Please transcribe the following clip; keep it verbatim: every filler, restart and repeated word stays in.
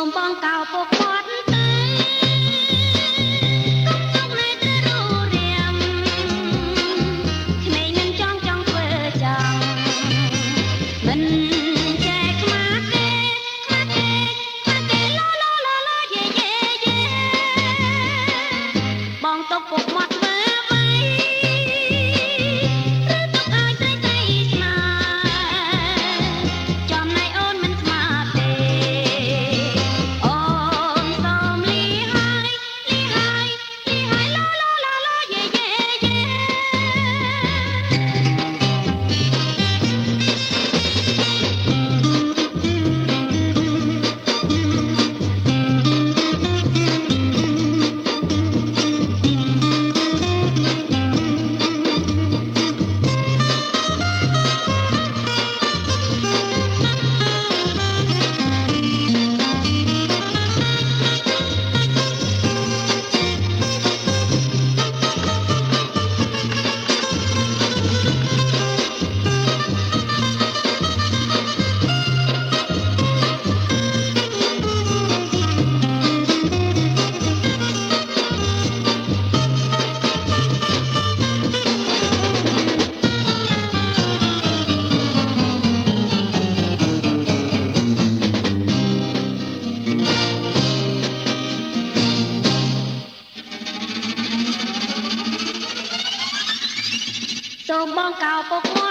បងកោពកគាត់ទៅគុំទុកនៅទៅរូរៀមក្មេងនឹងចង់ចង់ធ្វើចង់មិនចែកខ្មាស់ទេខ្មាស់ទេខ្មាស់ទេឡូឡូឡូឡូយេយេយេបងទុកពុកមាត់ធ្វើអ្វីឬទុកឲ្យស្រីស្រីស្មើចំណែកអូនមិនស្មើទេអូនសូមលីហើយលីហើយលីហើយឡូឡូឡូឡូយេយេយេសូមបងកោពក